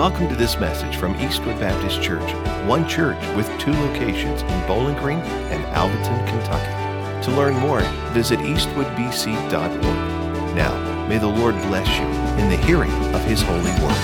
Welcome to this message from Eastwood Baptist Church, one church with two locations in Bowling Green and Alvaton, Kentucky. To learn more, visit eastwoodbc.org. Now, may the Lord bless you in the hearing of His holy word.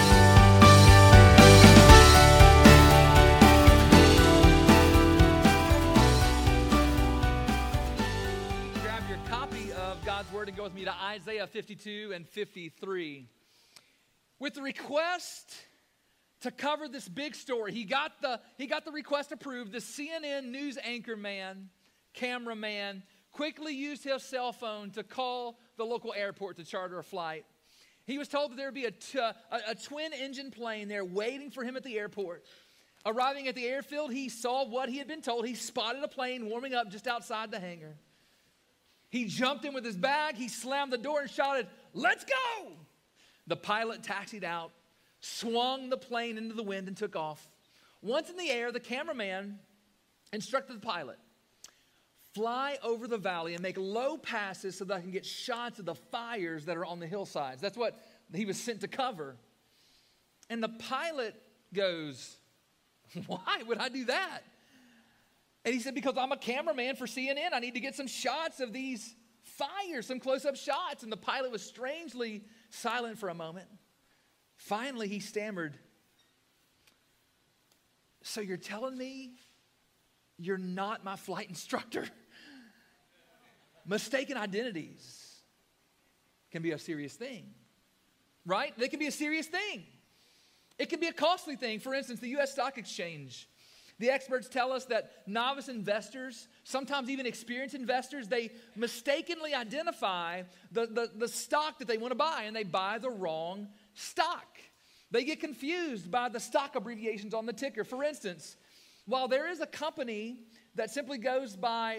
Grab your copy of God's Word and go with me to Isaiah 52 and 53. With the request to cover this big story, he got the request approved. The CNN news anchor man, cameraman, quickly used his cell phone to call the local airport to charter a flight. He was told that there would be a twin-engine plane there waiting for him at the airport. Arriving at the airfield, he saw what he had been told. He spotted a plane warming up just outside the hangar. He jumped in with his bag. He slammed the door and shouted, "Let's go!" The pilot taxied out, swung the plane into the wind, and took off. Once in the air, the cameraman instructed the pilot, "Fly over the valley and make low passes so that I can get shots of the fires that are on the hillsides." That's what he was sent to cover. And the pilot goes, "Why would I do that?" And he said, "Because I'm a cameraman for CNN. I need to get some shots of these fires, some close-up shots." And the pilot was strangely silent for a moment. Finally, he stammered, "So you're telling me you're not my flight instructor?" Mistaken identities can be a serious thing, right? They can be a serious thing. It can be a costly thing. For instance, the U.S. Stock Exchange. The experts tell us that novice investors, sometimes even experienced investors, they mistakenly identify the stock that they want to buy, and they buy the wrong stock. They get confused by the stock abbreviations on the ticker. For instance, while there is a company that simply goes by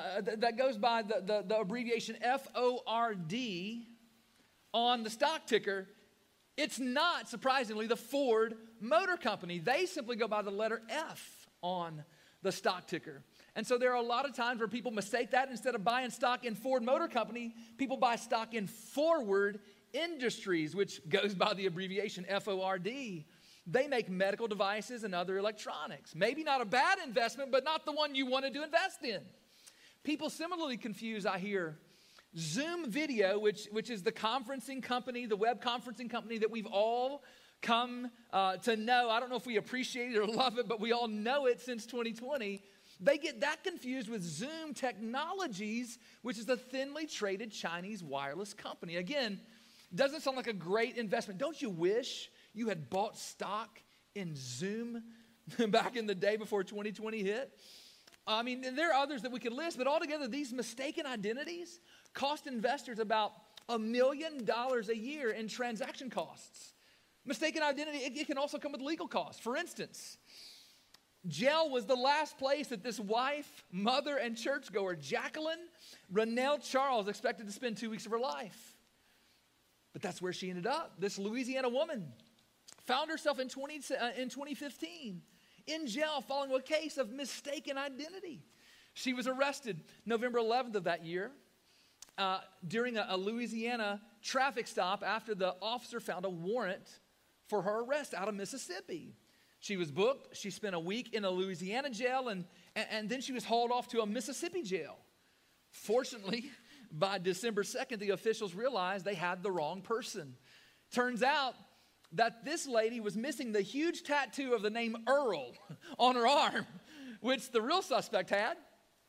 the abbreviation FORD on the stock ticker, it's not, surprisingly, the Ford Motor Company. They simply go by the letter F on the stock ticker. And so there are a lot of times where people mistake that. Instead of buying stock in Ford Motor Company, people buy stock in Forward Industries, which goes by the abbreviation FORD. They make medical devices and other electronics. Maybe not a bad investment, but not the one you wanted to invest in. People similarly confuse, I hear, Zoom Video, which is the conferencing company, the web conferencing company that we've all come to know. I don't know if we appreciate it or love it, but we all know it since 2020. They get that confused with Zoom Technologies, which is a thinly traded Chinese wireless company. Again, doesn't sound like a great investment. Don't you wish you had bought stock in Zoom back in the day before 2020 hit? I mean, there are others that we could list, but altogether, these mistaken identities cost investors about $1 million a year in transaction costs. Mistaken identity, it can also come with legal costs. For instance, jail was the last place that this wife, mother, and churchgoer, Jacqueline Rennell Charles, expected to spend 2 weeks of her life. But that's where she ended up. This Louisiana woman found herself in 2015 in jail following a case of mistaken identity. She was arrested November 11th of that year during a Louisiana traffic stop after the officer found a warrant for her arrest out of Mississippi. She was booked. She spent a week in a Louisiana jail, and then she was hauled off to a Mississippi jail. Fortunately, by December 2nd, the officials realized they had the wrong person. Turns out that this lady was missing the huge tattoo of the name Earl on her arm, which the real suspect had.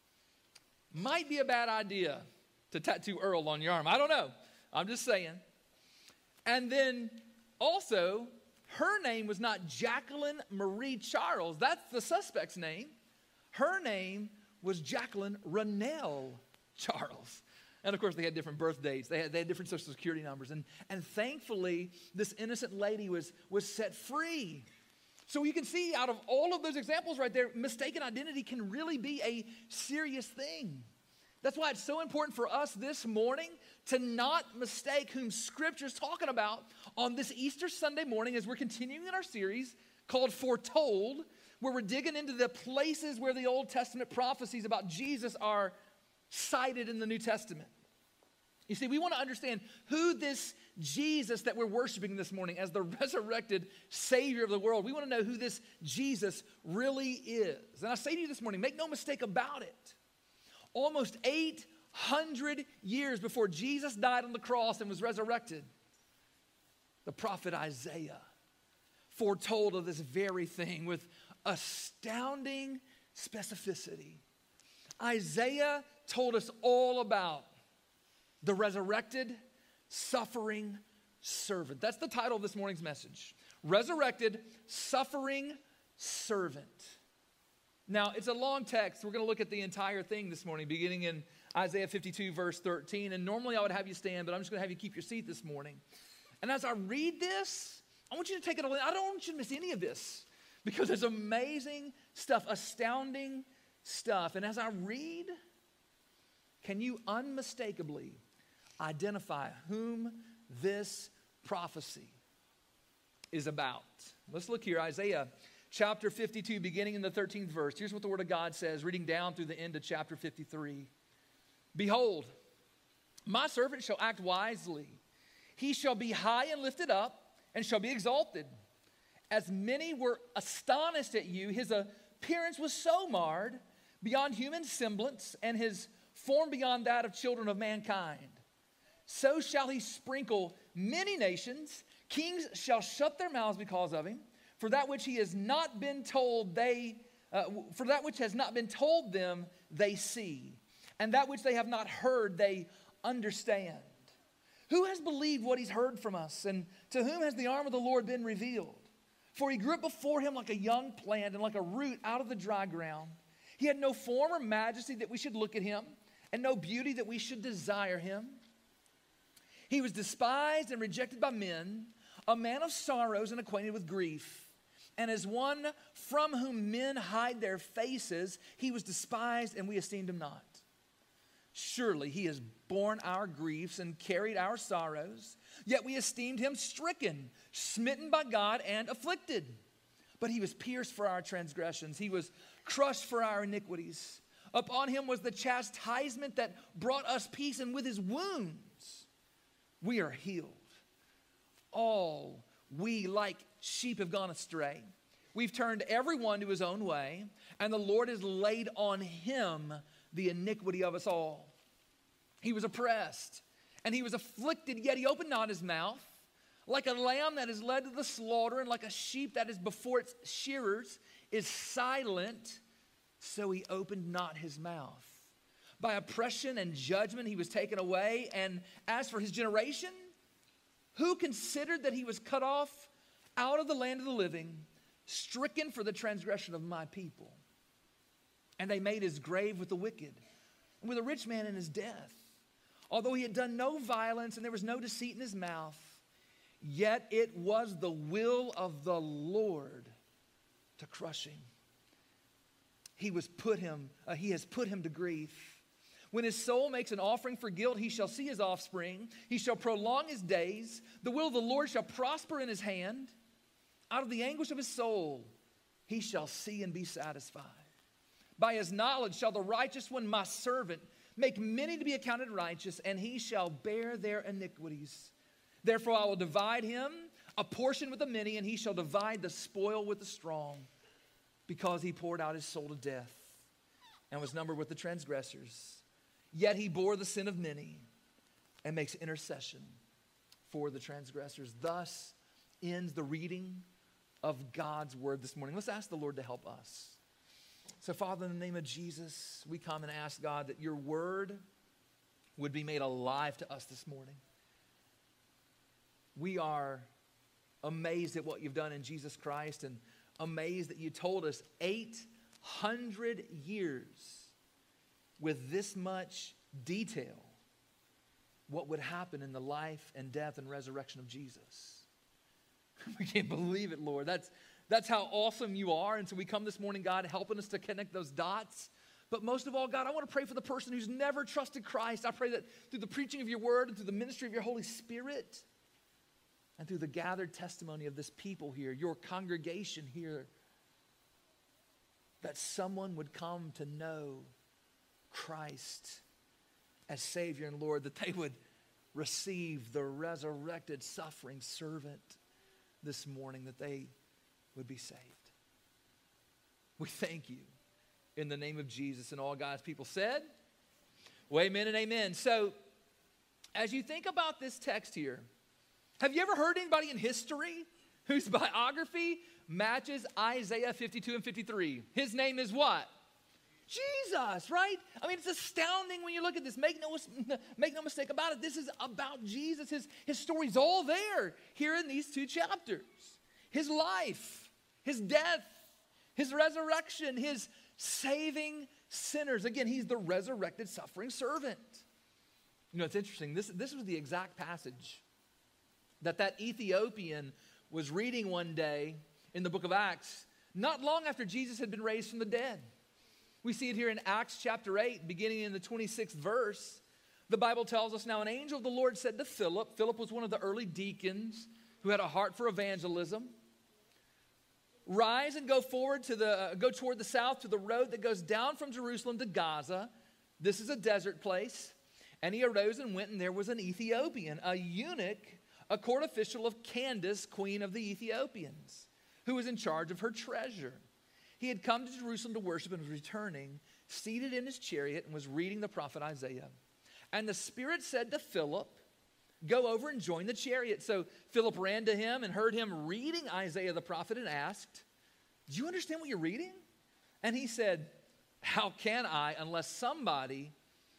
Might be a bad idea to tattoo Earl on your arm. I don't know. I'm just saying. And then also, her name was not Jacqueline Marie Charles. That's the suspect's name. Her name was Jacqueline Rennell Charles. And of course, they had different birth dates. They had different social security numbers. And thankfully, this innocent lady was set free. So you can see out of all of those examples right there, mistaken identity can really be a serious thing. That's why it's so important for us this morning to not mistake whom Scripture's talking about on this Easter Sunday morning as we're continuing in our series called Foretold, where we're digging into the places where the Old Testament prophecies about Jesus are cited in the New Testament. You see, we want to understand who this Jesus that we're worshiping this morning as the resurrected Savior of the world, we want to know who this Jesus really is. And I say to you this morning, make no mistake about it. Almost 800 years before Jesus died on the cross and was resurrected, the prophet Isaiah foretold of this very thing with astounding specificity. Isaiah told us all about the resurrected, suffering servant. That's the title of this morning's message. Resurrected, suffering servant. Now, it's a long text. We're going to look at the entire thing this morning, beginning in Isaiah 52, verse 13. And normally I would have you stand, but I'm just going to have you keep your seat this morning. And as I read this, I want you to take it all in. I don't want you to miss any of this because there's amazing stuff, astounding stuff. And as I read, can you unmistakably identify whom this prophecy is about? Let's look here, Isaiah chapter 52, beginning in the 13th verse. Here's what the Word of God says, reading down through the end of chapter 53. Behold, my servant shall act wisely. He shall be high and lifted up and shall be exalted. As many were astonished at you, his appearance was so marred beyond human semblance, and his form beyond that of children of mankind. So shall he sprinkle many nations. Kings shall shut their mouths because of him. For that which he has not been told, for that which has not been told them, they see, and that which they have not heard, they understand. Who has believed what he's heard from us, and to whom has the arm of the Lord been revealed? For he grew up before him like a young plant and like a root out of the dry ground. He had no form or majesty that we should look at him, and no beauty that we should desire him. He was despised and rejected by men, a man of sorrows and acquainted with grief. And as one from whom men hide their faces, he was despised and we esteemed him not. Surely he has borne our griefs and carried our sorrows, yet we esteemed him stricken, smitten by God, and afflicted. But he was pierced for our transgressions. He was crushed for our iniquities. Upon him was the chastisement that brought us peace, and with his wounds we are healed. All we like sheep have gone astray. We've turned everyone to his own way, and the Lord has laid on him the iniquity of us all. He was oppressed, and he was afflicted, yet he opened not his mouth. Like a lamb that is led to the slaughter, and like a sheep that is before its shearers is silent, so he opened not his mouth. By oppression and judgment he was taken away. And as for his generation, who considered that he was cut off out of the land of the living, stricken for the transgression of my people? And they made his grave with the wicked, and with a rich man in his death. Although he had done no violence, and there was no deceit in his mouth, yet it was the will of the Lord to crush him. He has put him to grief. When his soul makes an offering for guilt, he shall see his offspring. He shall prolong his days. The will of the Lord shall prosper in his hand. Out of the anguish of his soul, he shall see and be satisfied. By his knowledge shall the righteous one, my servant, make many to be accounted righteous, and he shall bear their iniquities. Therefore I will divide him a portion with the many, and he shall divide the spoil with the strong, because he poured out his soul to death and was numbered with the transgressors. Yet he bore the sin of many and makes intercession for the transgressors. Thus ends the reading of God's word this morning. Let's ask the Lord to help us. So, Father, in the name of Jesus, we come and ask, God, that your word would be made alive to us this morning. We are amazed at what you've done in Jesus Christ, and amazed that you told us 800 years with this much detail what would happen in the life and death and resurrection of Jesus. We can't believe it, Lord. That's how awesome you are. And so we come this morning, God, helping us to connect those dots. But most of all, God, I want to pray for the person who's never trusted Christ. I pray that through the preaching of your word and through the ministry of your Holy Spirit and through the gathered testimony of this people here, your congregation here, that someone would come to know Christ as Savior and Lord, that they would receive the resurrected, suffering servant this morning, that they would be saved. We thank you in the name of Jesus. And all God's people said, well, amen and amen. So as you think about this text here, have you ever heard anybody in history whose biography matches Isaiah 52 and 53? His name is what? Jesus, right? I mean, it's astounding when you look at this. Make no mistake about it. This is about Jesus. His story's all there here in these two chapters. His life, his death, his resurrection, his saving sinners. Again, he's the resurrected suffering servant. You know, it's interesting. This was the exact passage that Ethiopian was reading one day in the book of Acts, not long after Jesus had been raised from the dead. We see it here in Acts chapter 8, beginning in the 26th verse. The Bible tells us, now an angel of the Lord said to Philip, Philip was one of the early deacons who had a heart for evangelism, rise and go toward the south to the road that goes down from Jerusalem to Gaza. This is a desert place. And he arose and went, and there was an Ethiopian, a eunuch, a court official of Candace, queen of the Ethiopians, who was in charge of her treasure. He had come to Jerusalem to worship and was returning, seated in his chariot, and was reading the prophet Isaiah. And the Spirit said to Philip, go over and join the chariot. So Philip ran to him and heard him reading Isaiah the prophet and asked, do you understand what you're reading? And he said, how can I unless somebody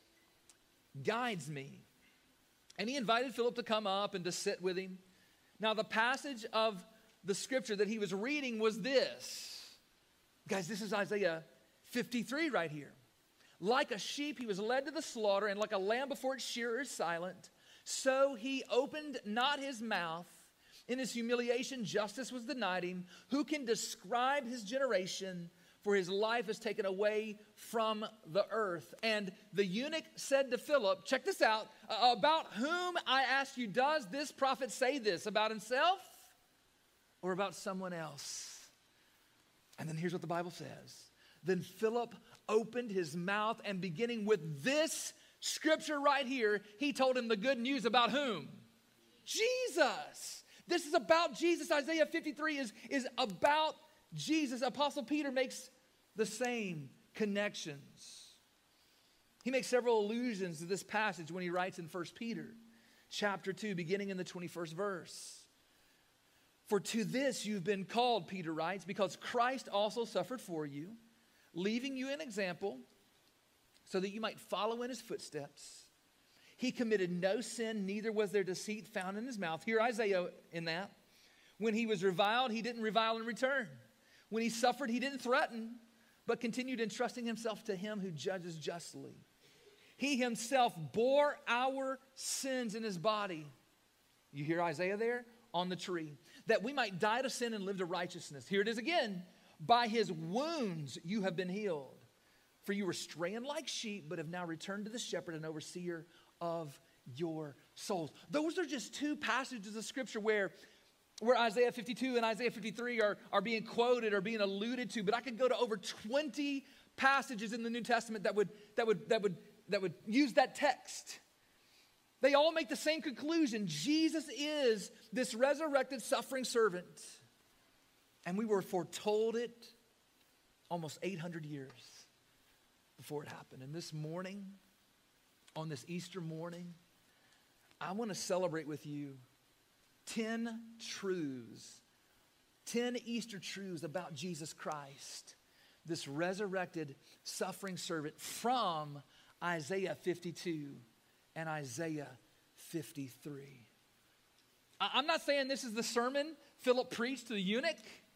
guides me? And he invited Philip to come up and to sit with him. Now the passage of the scripture that he was reading was this. Guys, this is Isaiah 53 right here. Like a sheep he was led to the slaughter, and like a lamb before its shearer is silent, so he opened not his mouth. In his humiliation justice was denied him. Who can describe his generation? For his life is taken away from the earth. And the eunuch said to Philip, check this out, about whom, I ask you, does this prophet say this? About himself or about someone else? And then here's what the Bible says. Then Philip opened his mouth, and beginning with this scripture right here, he told him the good news about whom? Jesus. This is about Jesus. Isaiah 53 is about Jesus. Apostle Peter makes the same connections. He makes several allusions to this passage when he writes in 1 Peter chapter 2, beginning in the 21st verse. For to this you've been called, Peter writes, because Christ also suffered for you, leaving you an example so that you might follow in his footsteps. He committed no sin, neither was there deceit found in his mouth. Hear Isaiah in that. When he was reviled, he didn't revile in return. When he suffered, he didn't threaten, but continued entrusting himself to him who judges justly. He himself bore our sins in his body. You hear Isaiah there? On the tree, that we might die to sin and live to righteousness. Here it is again. By his wounds you have been healed. For you were straying like sheep, but have now returned to the shepherd and overseer of your souls. Those are just two passages of scripture where Isaiah 52 and Isaiah 53 are being quoted or being alluded to. But I could go to over 20 passages in the New Testament that would use that text. They all make the same conclusion. Jesus is this resurrected suffering servant. And we were foretold it almost 800 years before it happened. And this morning, on this Easter morning, I want to celebrate with you 10 truths, 10 Easter truths about Jesus Christ, this resurrected suffering servant from Isaiah 52 and Isaiah 53. I'm not saying this is the sermon Philip preached to the eunuch,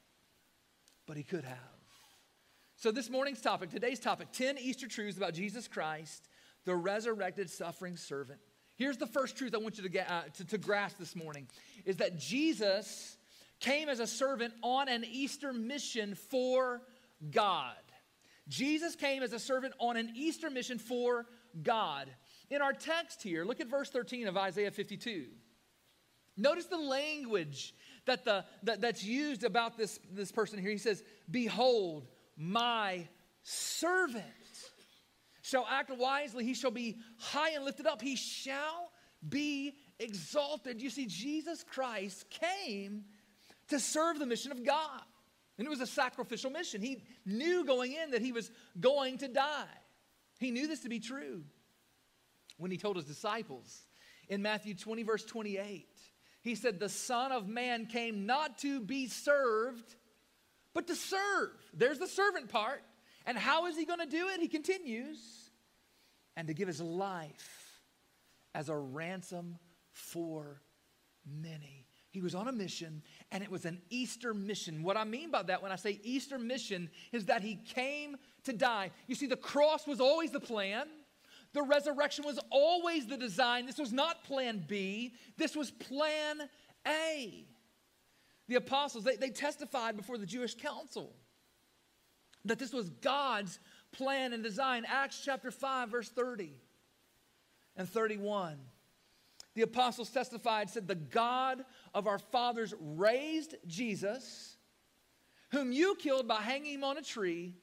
but he could have. So this morning's topic, today's topic, 10 Easter truths about Jesus Christ, the resurrected suffering servant. Here's the first truth I want you to grasp this morning, is that Jesus came as a servant on an Easter mission for God. Jesus came as a servant on an Easter mission for God. In our text here, look at verse 13 of Isaiah 52. Notice the language that's used about this person here. He says, behold, my servant shall act wisely. He shall be high and lifted up. He shall be exalted. You see, Jesus Christ came to serve the mission of God. And it was a sacrificial mission. He knew going in that he was going to die. He knew this to be true when he told his disciples in Matthew 20, verse 28. He said, the Son of Man came not to be served, but to serve. There's the servant part. And how is he going to do it? He continues, and to give his life as a ransom for many. He was on a mission, and it was an Easter mission. What I mean by that when I say Easter mission is that he came to die. You see, the cross was always the plan. The resurrection was always the design. This was not plan B. This was plan A. The apostles, they testified before the Jewish council that this was God's plan and design. Acts chapter 5, verse 30 and 31. The apostles testified, said, the God of our fathers raised Jesus, whom you killed by hanging him on a tree.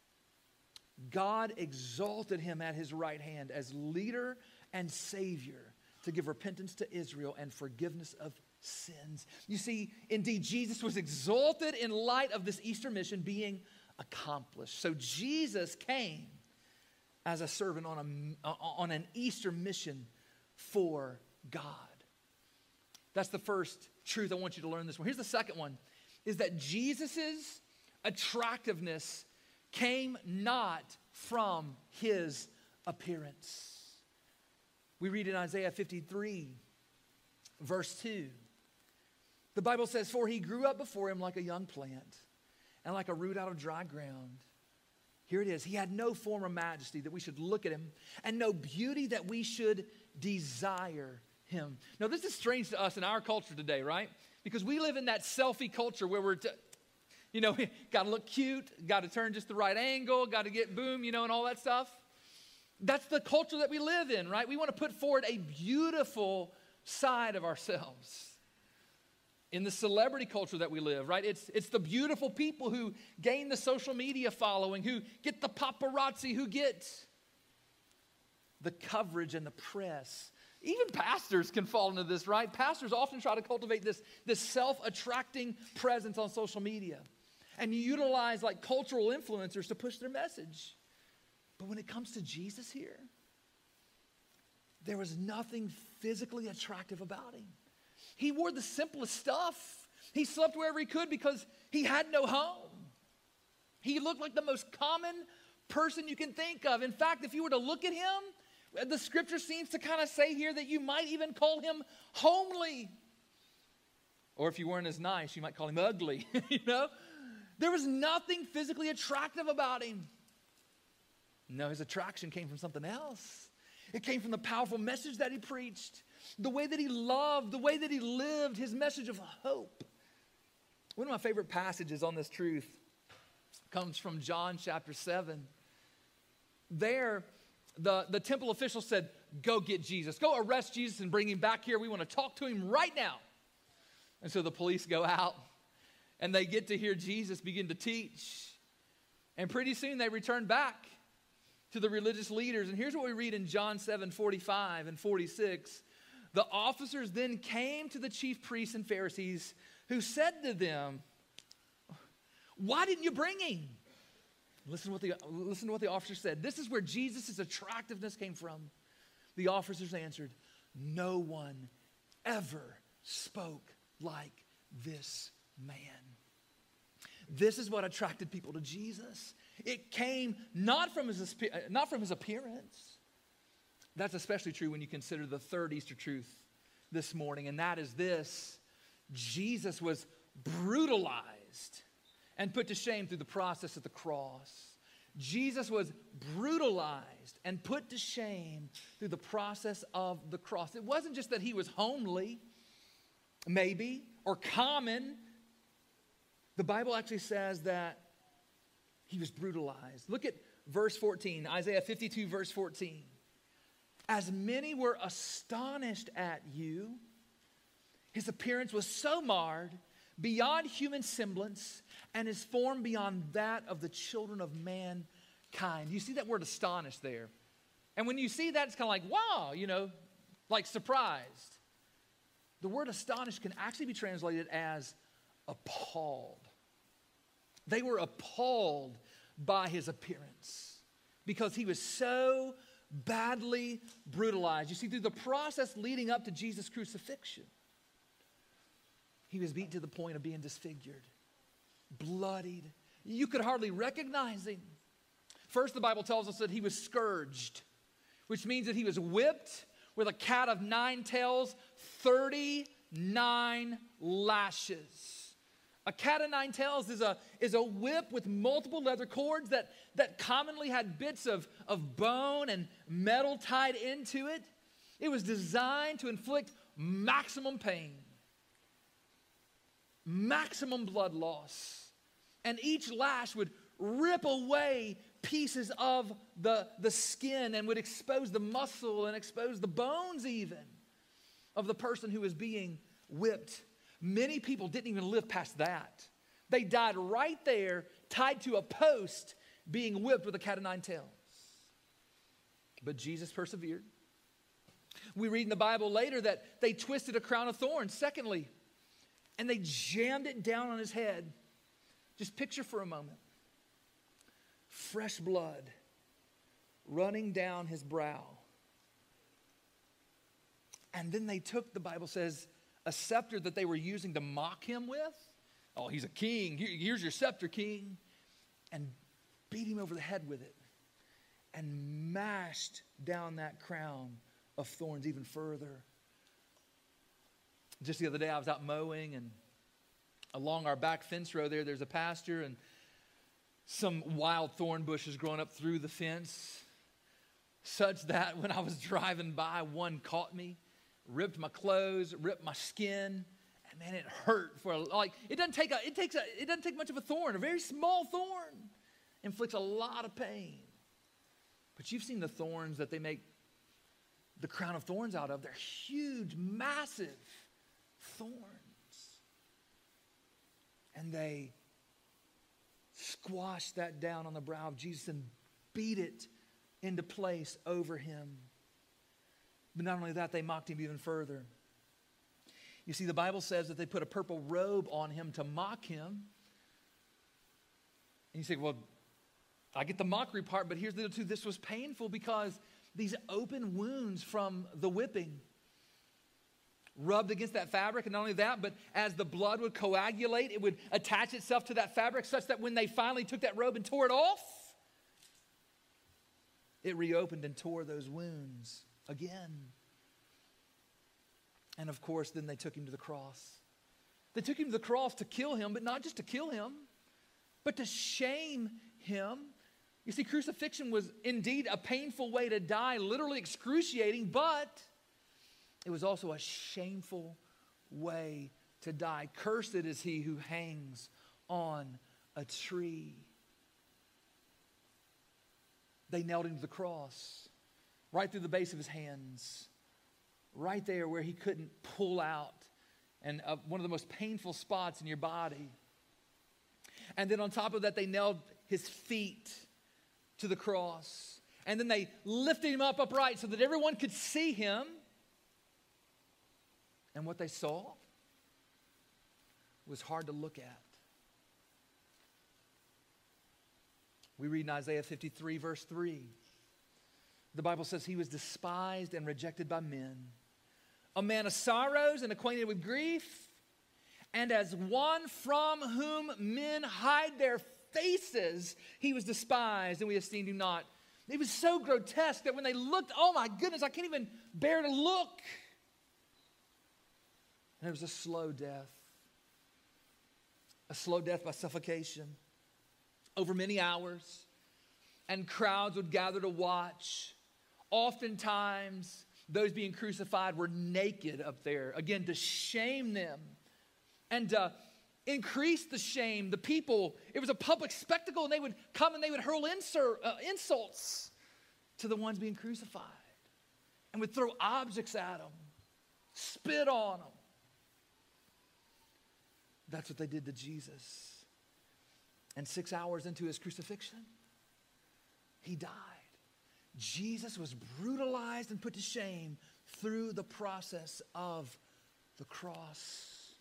God exalted him at his right hand as leader and savior to give repentance to Israel and forgiveness of sins. You see, indeed, Jesus was exalted in light of this Easter mission being accomplished. So Jesus came as a servant on an Easter mission for God. That's the first truth I want you to learn this one. Here's the second one, is that Jesus's attractiveness came not from his appearance. We read in Isaiah 53, verse 2. The Bible says, for he grew up before him like a young plant and like a root out of dry ground. Here it is. He had no form or majesty that we should look at him, and no beauty that we should desire him. Now, this is strange to us in our culture today, right? Because we live in that selfie culture where we're, got to look cute, got to turn just the right angle, got to get boom, and all that stuff. That's the culture that we live in, right? We want to put forward a beautiful side of ourselves. In the celebrity culture that we live, right? It's the beautiful people who gain the social media following, who get the paparazzi, who get the coverage and the press. Even pastors can fall into this, right? Pastors often try to cultivate this self-attracting presence on social media and utilize like cultural influencers to push their message. But when it comes to Jesus here, there was nothing physically attractive about him. He wore the simplest stuff. He slept wherever he could because he had no home. He looked like the most common person you can think of. In fact, if you were to look at him, the scripture seems to kind of say here that you might even call him homely. Or if you weren't as nice, you might call him ugly, There was nothing physically attractive about him. No, his attraction came from something else. It came from the powerful message that he preached, the way that he loved, the way that he lived, his message of hope. One of my favorite passages on this truth comes from John chapter 7. There, the temple official said, go get Jesus. Go arrest Jesus and bring him back here. We want to talk to him right now. And so the police go out and they get to hear Jesus begin to teach. And pretty soon they return back to the religious leaders. And here's what we read in John 7:45 and 46. The officers then came to the chief priests and Pharisees, who said to them, why didn't you bring him? Listen to what the officers said. This is where Jesus' attractiveness came from. The officers answered, no one ever spoke like this man. This is what attracted people to Jesus. It came not from his appearance. That's especially true when you consider the third Easter truth this morning, and that is this: Jesus was brutalized and put to shame through the process of the cross. Jesus was brutalized and put to shame through the process of the cross. It wasn't just that he was homely, maybe, or common. The Bible actually says that he was brutalized. Look at verse 14, Isaiah 52, verse 14. As many were astonished at you, his appearance was so marred beyond human semblance, and his form beyond that of the children of mankind. You see that word astonished there. And when you see that, it's kind of like, wow, like surprised. The word astonished can actually be translated as appalled. They were appalled by his appearance because he was so badly brutalized. You see, through the process leading up to Jesus' crucifixion, he was beaten to the point of being disfigured, bloodied. You could hardly recognize him. First, the Bible tells us that he was scourged, which means that he was whipped with a cat of nine tails, 39 lashes. A cat of nine tails is a whip with multiple leather cords that commonly had bits of bone and metal tied into it. It was designed to inflict maximum pain, maximum blood loss. And each lash would rip away pieces of the skin and would expose the muscle and expose the bones even of the person who was being whipped. Many people didn't even live past that. They died right there, tied to a post, being whipped with a cat of nine tails. But Jesus persevered. We read in the Bible later that they twisted a crown of thorns, secondly, and they jammed it down on his head. Just picture for a moment. Fresh blood running down his brow. And then they took, the Bible says, a scepter that they were using to mock him with. Oh, he's a king. Here's your scepter, king. And beat him over the head with it. And mashed down that crown of thorns even further. Just the other day I was out mowing, and along our back fence row there's a pasture, and some wild thorn bushes growing up through the fence, such that when I was driving by, one caught me, ripped my clothes, ripped my skin, and man, it hurt it doesn't take much of a thorn. A very small thorn inflicts a lot of pain. But you've seen the thorns that they make the crown of thorns out of. They're huge, massive thorns. And they squashed that down on the brow of Jesus and beat it into place over him. But not only that, they mocked him even further. You see, the Bible says that they put a purple robe on him to mock him. And you say, well, I get the mockery part, but here's the deal too. This was painful because these open wounds from the whipping rubbed against that fabric, and not only that, but as the blood would coagulate, it would attach itself to that fabric such that when they finally took that robe and tore it off, it reopened and tore those wounds again. And of course, then they took him to the cross. They took him to the cross to kill him, but not just to kill him, but to shame him. You see, crucifixion was indeed a painful way to die, literally excruciating, but it was also a shameful way to die. Cursed is he who hangs on a tree. They nailed him to the cross, right through the base of his hands, right there where he couldn't pull out, and one of the most painful spots in your body. And then on top of that, they nailed his feet to the cross. And then they lifted him up upright so that everyone could see him. And what they saw was hard to look at. We read in Isaiah 53, verse 3. The Bible says he was despised and rejected by men, a man of sorrows and acquainted with grief, and as one from whom men hide their faces, he was despised and we esteemed him not. It was so grotesque that when they looked, oh my goodness, I can't even bear to look. And it was a slow death by suffocation over many hours, and crowds would gather to watch. Oftentimes, those being crucified were naked up there, again, to shame them and increase the shame. The people, it was a public spectacle, and they would come and they would hurl insults to the ones being crucified and would throw objects at them, spit on them. That's what they did to Jesus. And 6 hours into his crucifixion, he died. Jesus was brutalized and put to shame through the process of the cross.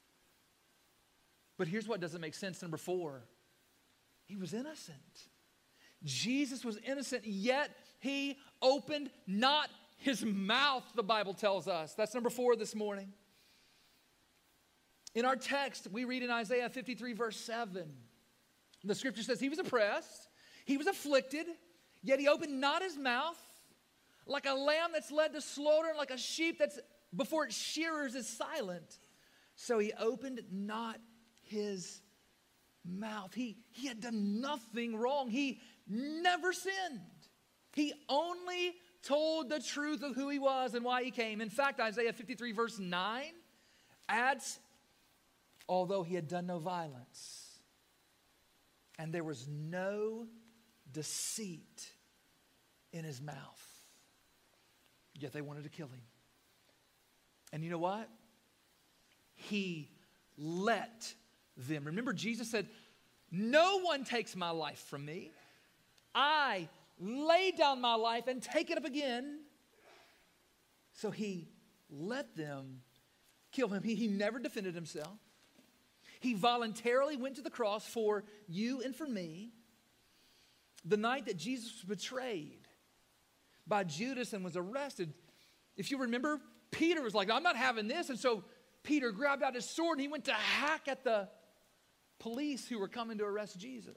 But here's what doesn't make sense. Number 4, he was innocent. Jesus was innocent, yet he opened not his mouth, the Bible tells us. That's number 4 this morning. In our text, we read in Isaiah 53, verse 7. The scripture says he was oppressed, he was afflicted, yet he opened not his mouth. Like a lamb that's led to slaughter, and like a sheep that's before its shearers is silent. So he opened not his mouth. He had done nothing wrong. He never sinned. He only told the truth of who he was and why he came. In fact, Isaiah 53 verse 9 adds, although he had done no violence, and there was no deceit in his mouth, yet they wanted to kill him. And you know what? He let them. Remember, Jesus said, no one takes my life from me. I lay down my life and take it up again. So he let them kill him. He never defended himself. He voluntarily went to the cross for you and for me. The night that Jesus was betrayed by Judas and was arrested, if you remember, Peter was like, I'm not having this. And so Peter grabbed out his sword and he went to hack at the police who were coming to arrest Jesus.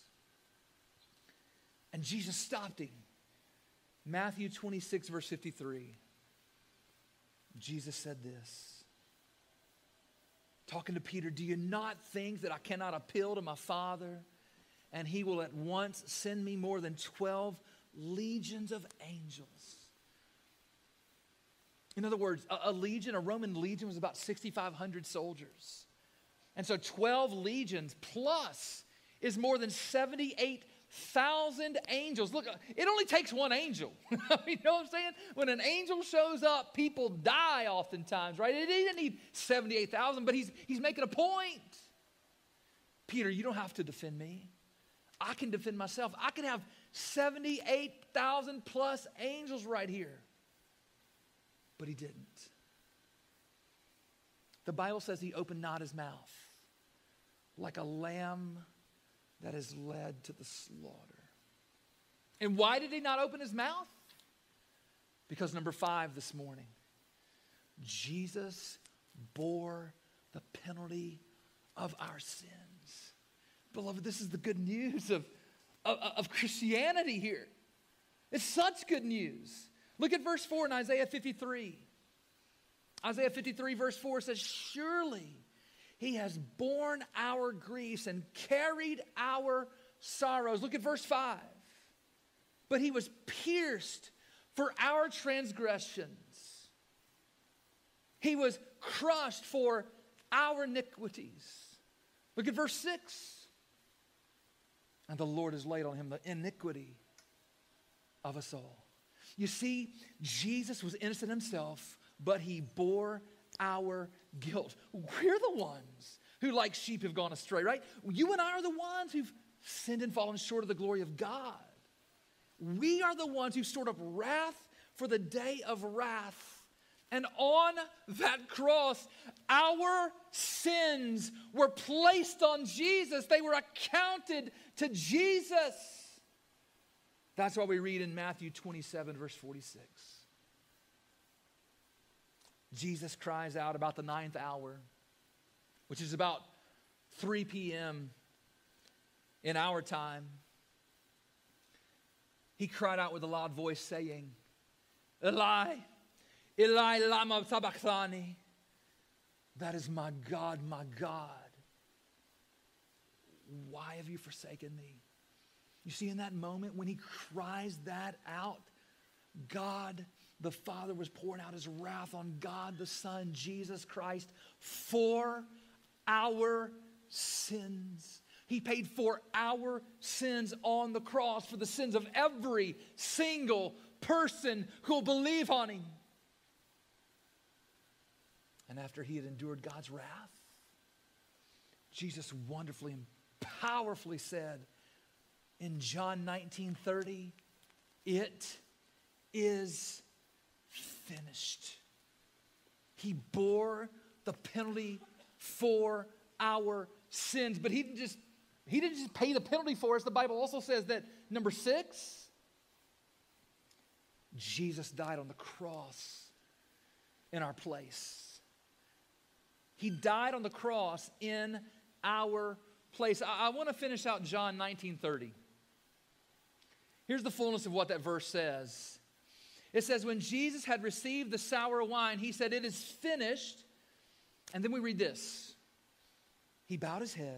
And Jesus stopped him. Matthew 26, verse 53. Jesus said this, talking to Peter, do you not think that I cannot appeal to my Father, and he will at once send me more than 12 legions of angels? In other words, a Roman legion was about 6,500 soldiers. And so 12 legions plus is more than 78,000 angels. Look, it only takes one angel. You know what I'm saying? When an angel shows up, people die oftentimes, right? He didn't need 78,000, but he's making a point. Peter, you don't have to defend me. I can defend myself. I can have 78,000 plus angels right here. But he didn't. The Bible says he opened not his mouth, like a lamb that is led to the slaughter. And why did he not open his mouth? Because number 5 this morning, Jesus bore the penalty of our sins. Beloved, this is the good news of Christianity here. It's such good news. Look at verse 4 in Isaiah 53. Isaiah 53 verse 4 says, surely he has borne our griefs and carried our sorrows. Look at verse 5. But he was pierced for our transgressions. He was crushed for our iniquities. Look at verse 6. And the Lord has laid on him the iniquity of us all. You see, Jesus was innocent himself, but he bore our guilt. We're the ones who, like sheep, have gone astray, right? You and I are the ones who've sinned and fallen short of the glory of God. We are the ones who've stored up wrath for the day of wrath. And on that cross, our sins were placed on Jesus. They were accounted to Jesus. That's why we read in Matthew 27, verse 46. Jesus cries out about the 9th hour, which is about 3 p.m. in our time. He cried out with a loud voice saying, Eli, Eli, lama sabachthani. That is my God, why have you forsaken me? You see, in that moment when he cries that out, God the Father was pouring out his wrath on God the Son, Jesus Christ, for our sins. He paid for our sins on the cross, for the sins of every single person who will believe on him. And after he had endured God's wrath, Jesus wonderfully and powerfully said in John 19:30, it is finished. He bore the penalty for our sins, but he didn't just pay the penalty for us. The Bible also says that, number 6, Jesus died on the cross in our place. He died on the cross in our place. I want to finish out John 19:30. Here's the fullness of what that verse says. It says, when Jesus had received the sour wine, he said, "It is finished." And then we read this. He bowed his head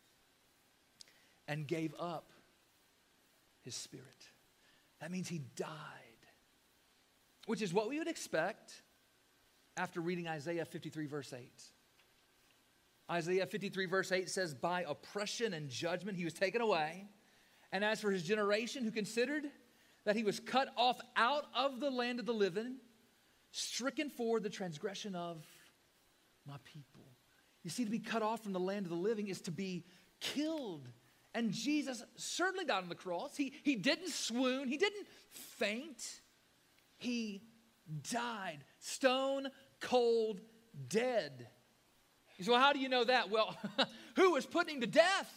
and gave up his spirit. That means he died, which is what we would expect after reading Isaiah 53, verse 8. Isaiah 53, verse 8 says, by oppression and judgment he was taken away. And as for his generation, who considered that he was cut off out of the land of the living, stricken for the transgression of my people. You see, to be cut off from the land of the living is to be killed. And Jesus certainly died on the cross. He didn't swoon. He didn't faint. He died, stone cold dead. You say, well, how do you know that? Well, who was putting him to death?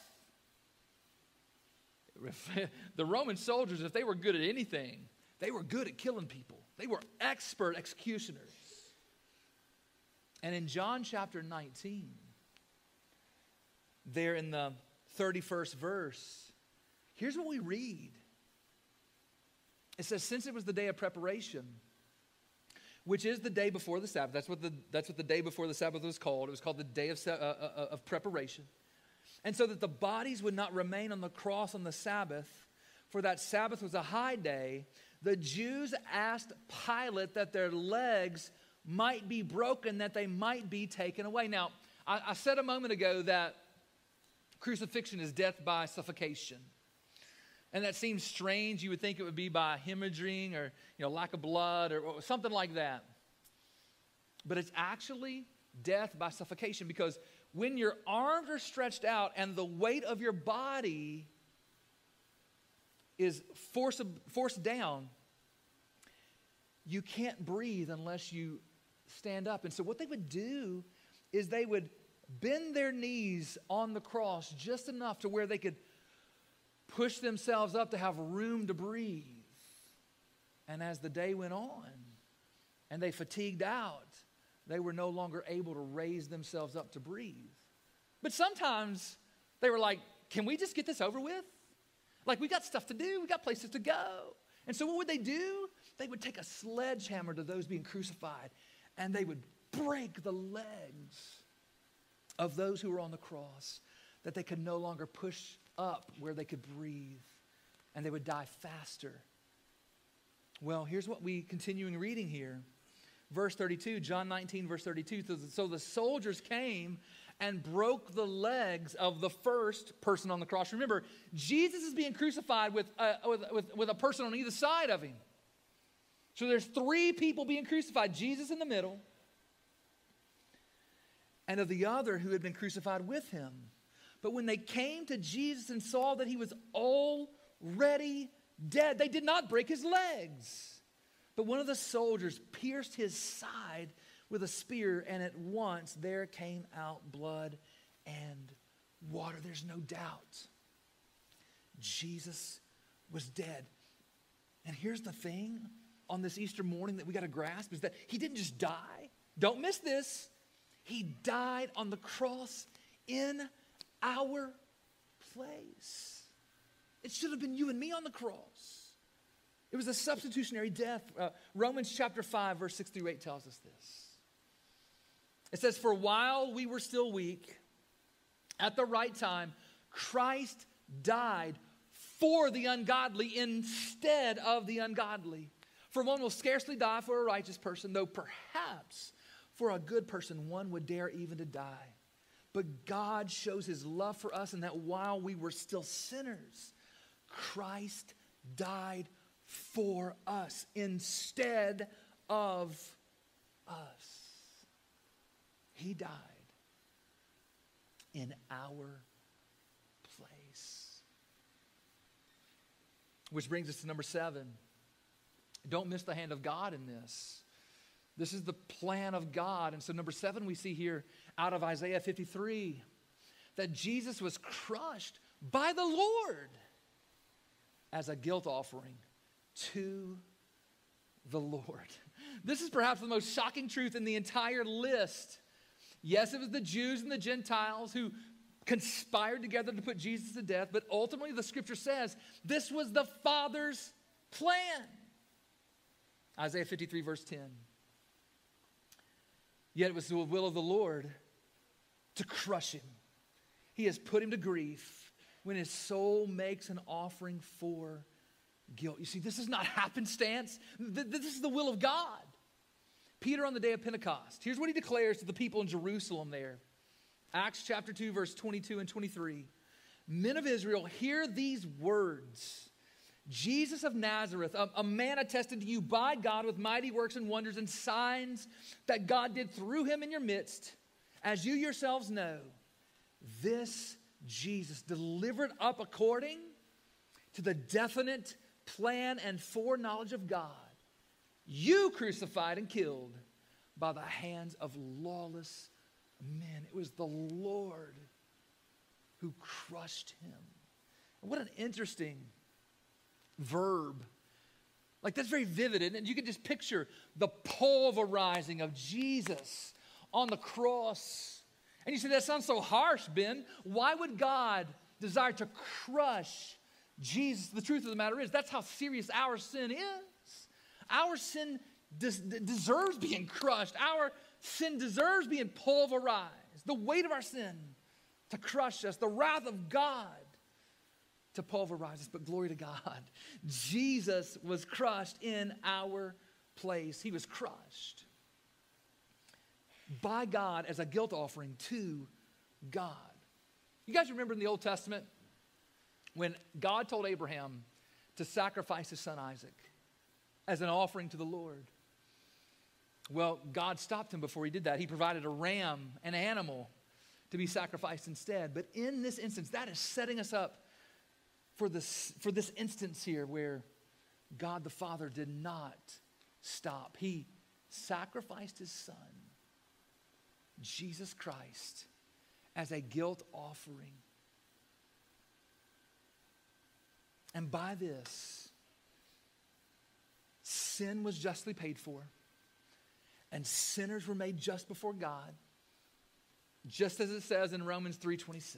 The Roman soldiers, if they were good at anything, they were good at killing people. They were expert executioners. And in John chapter 19, there in the 31st verse, here's what we read. It says, since it was the day of preparation, which is the day before the Sabbath. That's what the day before the Sabbath was called. It was called the day of preparation. And so that the bodies would not remain on the cross on the Sabbath, for that Sabbath was a high day, the Jews asked Pilate that their legs might be broken, that they might be taken away. Now, I said a moment ago that crucifixion is death by suffocation. And that seems strange. You would think it would be by hemorrhaging or lack of blood or something like that. But it's actually death by suffocation, because when your arms are stretched out and the weight of your body is forced down, you can't breathe unless you stand up. And so what they would do is they would bend their knees on the cross just enough to where they could push themselves up to have room to breathe. And as the day went on and they fatigued out, they were no longer able to raise themselves up to breathe. But sometimes they were like, can we just get this over with? Like, we got stuff to do. We got places to go. And so what would they do? They would take a sledgehammer to those being crucified, and they would break the legs of those who were on the cross, that they could no longer push up where they could breathe, and they would die faster. Well, here's what we continuing reading here. Verse 32, John 19, verse 32. So the soldiers came and broke the legs of the first person on the cross. Remember, Jesus is being crucified with a person on either side of him. So there's 3 people being crucified, Jesus in the middle, and of the other who had been crucified with him. But when they came to Jesus and saw that he was already dead, they did not break his legs. But one of the soldiers pierced his side with a spear, and at once there came out blood and water. There's no doubt Jesus was dead. And here's the thing on this Easter morning that we got to grasp is that he didn't just die. Don't miss this. He died on the cross in our place. It should have been you and me on the cross. It was a substitutionary death. Romans chapter 5, verse 6 through 8 tells us this. It says, for while we were still weak, at the right time, Christ died for the ungodly instead of the ungodly. For one will scarcely die for a righteous person, though perhaps for a good person one would dare even to die. But God shows his love for us in that while we were still sinners, Christ died for us instead of us. He died in our place. Which brings us to number 7. Don't miss the hand of God in this. This is the plan of God. And so number 7, we see here out of Isaiah 53 that Jesus was crushed by the Lord as a guilt offering to the Lord. This is perhaps the most shocking truth in the entire list. Yes, it was the Jews and the Gentiles who conspired together to put Jesus to death, but ultimately the scripture says this was the Father's plan. Isaiah 53 verse 10. Yet it was the will of the Lord to crush him. He has put him to grief when his soul makes an offering for guilt. You see, this is not happenstance. This is the will of God. Peter on the day of Pentecost, here's what he declares to the people in Jerusalem there. Acts chapter 2, verse 22 and 23. Men of Israel, hear these words. Jesus of Nazareth, a man attested to you by God with mighty works and wonders and signs that God did through him in your midst, as you yourselves know, this Jesus delivered up according to the definite plan and foreknowledge of God, you crucified and killed by the hands of lawless men. It was the Lord who crushed him. What an interesting verb. Like, that's very vivid, and you can just picture the pulverizing of Jesus on the cross. And you say, that sounds so harsh, Ben. Why would God desire to crush Jesus? The truth of the matter is, that's how serious our sin is. Our sin deserves being crushed. Our sin deserves being pulverized. The weight of our sin to crush us. The wrath of God to pulverize us. But glory to God. Jesus was crushed in our place. He was crushed by God as a guilt offering to God. You guys remember in the Old Testament when God told Abraham to sacrifice his son Isaac as an offering to the Lord? Well, God stopped him before he did that. He provided a ram, an animal, to be sacrificed instead. But in this instance, that is setting us up for this instance here where God the Father did not stop. He sacrificed his son, Jesus Christ, as a guilt offering. And by this, sin was justly paid for, and sinners were made just before God, just as it says in Romans 3:26.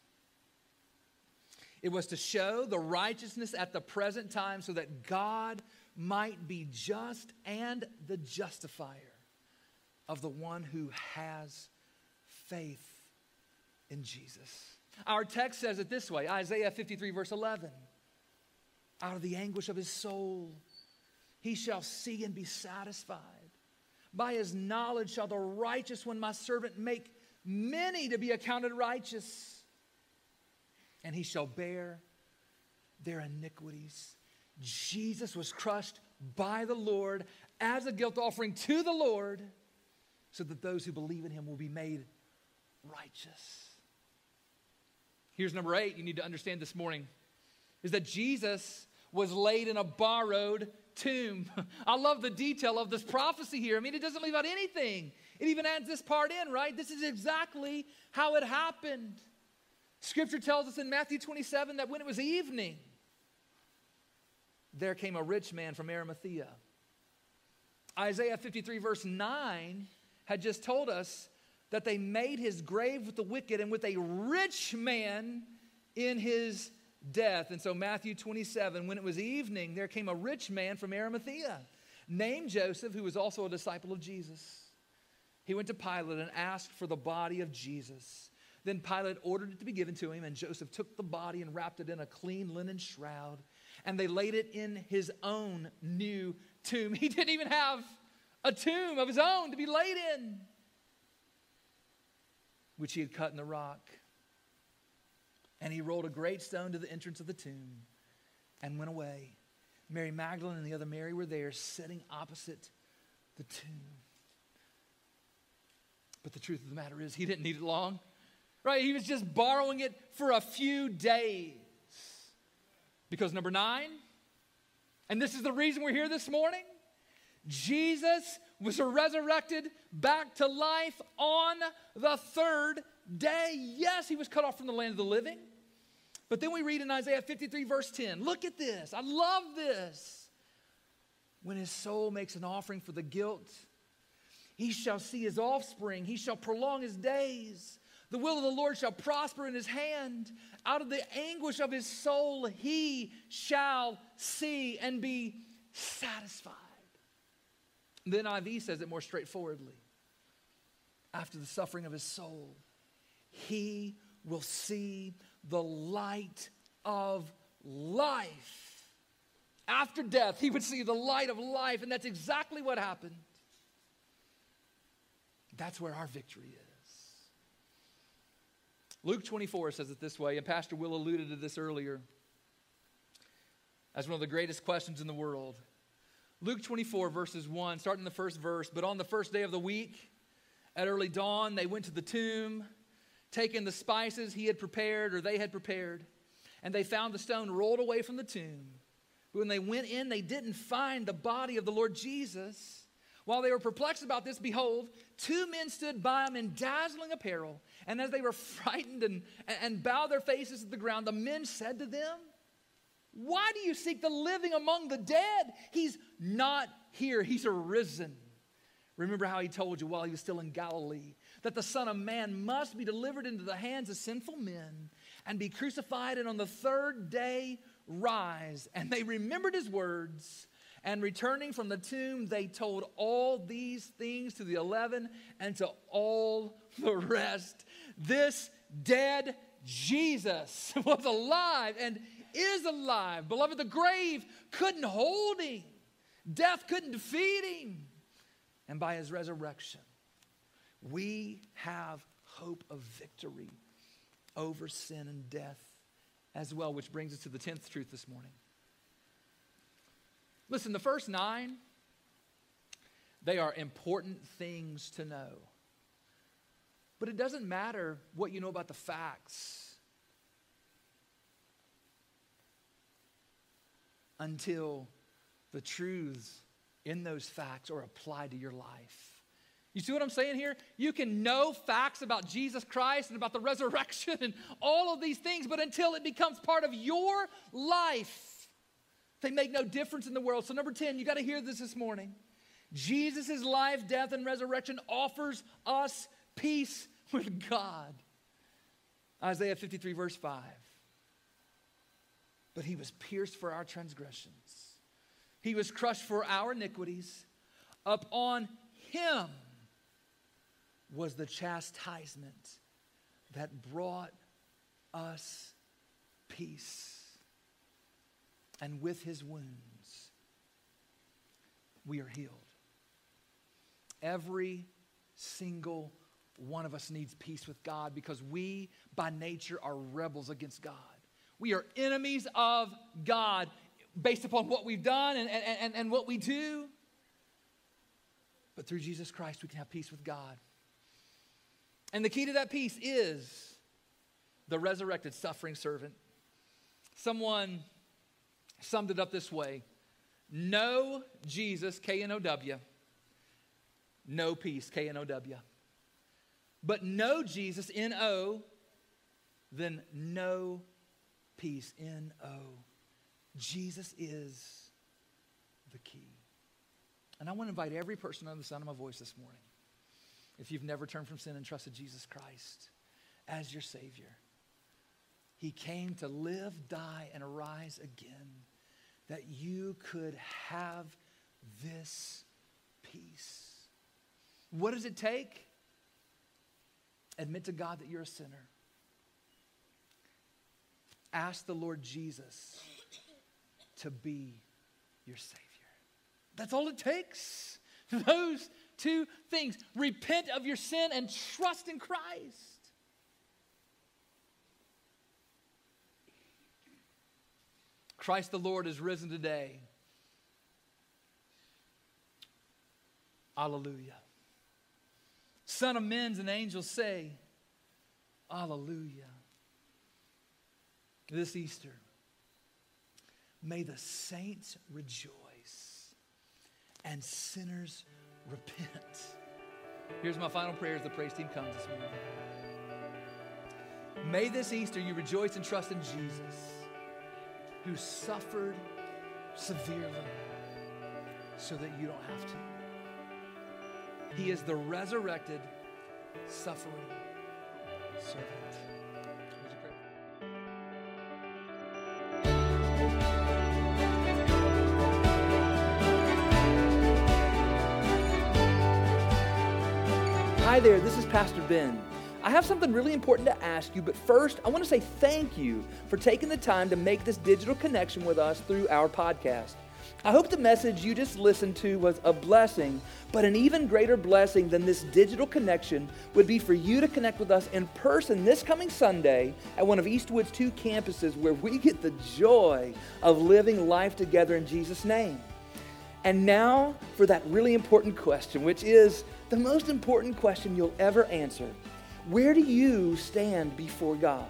It was to show the righteousness at the present time so that God might be just and the justifier of the one who has faith in Jesus. Our text says it this way, Isaiah 53 verse 11. Out of the anguish of his soul, he shall see and be satisfied. By his knowledge shall the righteous one, my servant, make many to be accounted righteous. And he shall bear their iniquities. Jesus was crushed by the Lord as a guilt offering to the Lord, so that those who believe in him will be made righteous. Here's number 8 you need to understand this morning, is that Jesus was laid in a borrowed tomb. I love the detail of this prophecy here. I mean, it doesn't leave out anything. It even adds this part in, right? This is exactly how it happened. Scripture tells us in Matthew 27 that when it was evening, there came a rich man from Arimathea. Isaiah 53 verse 9 had just told us that they made his grave with the wicked and with a rich man in his death. And so Matthew 27, when it was evening, there came a rich man from Arimathea named Joseph, who was also a disciple of Jesus. He went to Pilate and asked for the body of Jesus. Then Pilate ordered it to be given to him, and Joseph took the body and wrapped it in a clean linen shroud, and they laid it in his own new tomb. He didn't even have a tomb of his own to be laid in, which he had cut in the rock. And he rolled a great stone to the entrance of the tomb and went away. Mary Magdalene and the other Mary were there, sitting opposite the tomb. But the truth of the matter is, he didn't need it long. Right? He was just borrowing it for a few days. Because number 9, and this is the reason we're here this morning, Jesus was resurrected back to life on the third day. Yes, he was cut off from the land of the living. But then we read in Isaiah 53, verse 10. Look at this. I love this. When his soul makes an offering for the guilt, he shall see his offspring. He shall prolong his days. The will of the Lord shall prosper in his hand. Out of the anguish of his soul, he shall see and be satisfied. The NIV says it more straightforwardly. After the suffering of his soul, he will see the light of life. After death, he would see the light of life, and that's exactly what happened. That's where our victory is. Luke 24 says it this way, and Pastor Will alluded to this earlier as one of the greatest questions in the world. Luke 24, verses 1, starting the first verse. But on the first day of the week, at early dawn, they went to the tomb, taking the spices he had prepared, or they had prepared, and they found the stone rolled away from the tomb. But when they went in, they didn't find the body of the Lord Jesus. While they were perplexed about this, behold, two men stood by them in dazzling apparel. And as they were frightened and bowed their faces to the ground, the men said to them, "Why do you seek the living among the dead? He's not here. He's arisen. Remember how he told you while he was still in Galilee that the Son of Man must be delivered into the hands of sinful men and be crucified and on the third day rise." And they remembered his words. And returning from the tomb, they told all these things to the 11 and to all the rest. This dead Jesus was alive and is alive. Beloved, the grave couldn't hold him. Death couldn't defeat him. And by his resurrection, we have hope of victory over sin and death as well, which brings us to the 10th truth this morning. Listen, the first 9, they are important things to know. But it doesn't matter what you know about the facts until the truths in those facts are applied to your life. You see what I'm saying here? You can know facts about Jesus Christ and about the resurrection and all of these things, but until it becomes part of your life, they make no difference in the world. So number 10, you got to hear this morning. Jesus' life, death, and resurrection offers us peace with God. Isaiah 53, verse 5. But he was pierced for our transgressions. He was crushed for our iniquities. Upon him was the chastisement that brought us peace. And with his wounds, we are healed. Every single one of us needs peace with God because we, by nature, are rebels against God. We are enemies of God based upon what we've done and what we do. But through Jesus Christ, we can have peace with God. And the key to that peace is the resurrected suffering servant. Someone summed it up this way: know Jesus, K-N-O-W, no peace, K-N-O-W. But know Jesus, N-O, then no peace, N-O. Jesus is the key. And I want to invite every person under the sound of my voice this morning, if you've never turned from sin and trusted Jesus Christ as your Savior. He came to live, die, and arise again, that you could have this peace. What does it take? Admit to God that you're a sinner. Ask the Lord Jesus to be your Savior. That's all it takes. Those two things. Repent of your sin and trust in Christ. Christ the Lord is risen today. Alleluia. Son of men and angels say, Alleluia. This Easter, may the saints rejoice and sinners repent. Here's my final prayer as the praise team comes this morning. May this Easter you rejoice and trust in Jesus, who suffered severely so that you don't have to. He is the resurrected, suffering servant. Would you pray? Hi there, this is Pastor Ben. I have something really important to ask you, but first, I want to say thank you for taking the time to make this digital connection with us through our podcast. I hope the message you just listened to was a blessing, but an even greater blessing than this digital connection would be for you to connect with us in person this coming Sunday at one of Eastwood's 2 campuses where we get the joy of living life together in Jesus' name. And now for that really important question, which is the most important question you'll ever answer. Where do you stand before God?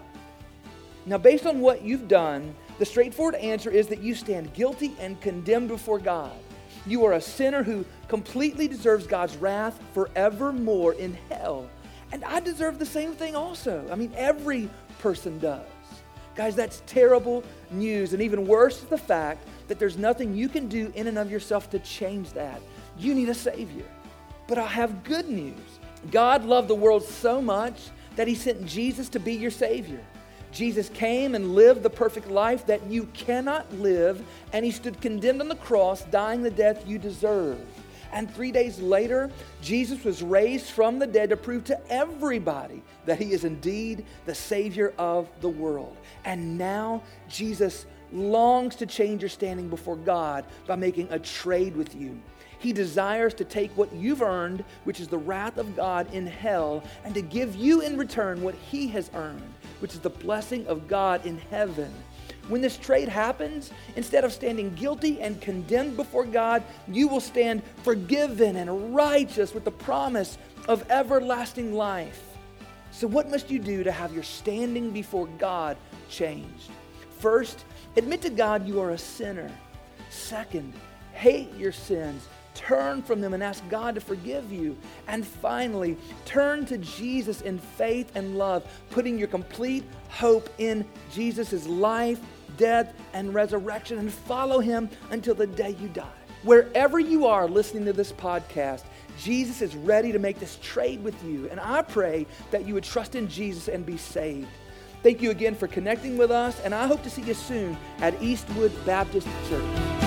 Now, based on what you've done, the straightforward answer is that you stand guilty and condemned before God. You are a sinner who completely deserves God's wrath forevermore in hell. And I deserve the same thing also. I mean, every person does. Guys, that's terrible news. And even worse is the fact that there's nothing you can do in and of yourself to change that. You need a Savior. But I have good news. God loved the world so much that He sent Jesus to be your Savior. Jesus came and lived the perfect life that you cannot live, and He stood condemned on the cross, dying the death you deserve. And 3 days later, Jesus was raised from the dead to prove to everybody that He is indeed the Savior of the world. And now Jesus longs to change your standing before God by making a trade with you. He desires to take what you've earned, which is the wrath of God in hell, and to give you in return what He has earned, which is the blessing of God in heaven. When this trade happens, instead of standing guilty and condemned before God, you will stand forgiven and righteous with the promise of everlasting life. So what must you do to have your standing before God changed? First, admit to God you are a sinner. Second, hate your sins. Turn from them and ask God to forgive you. And finally, turn to Jesus in faith and love, putting your complete hope in Jesus' life, death, and resurrection, and follow Him until the day you die. Wherever you are listening to this podcast, Jesus is ready to make this trade with you. And I pray that you would trust in Jesus and be saved. Thank you again for connecting with us, and I hope to see you soon at Eastwood Baptist Church.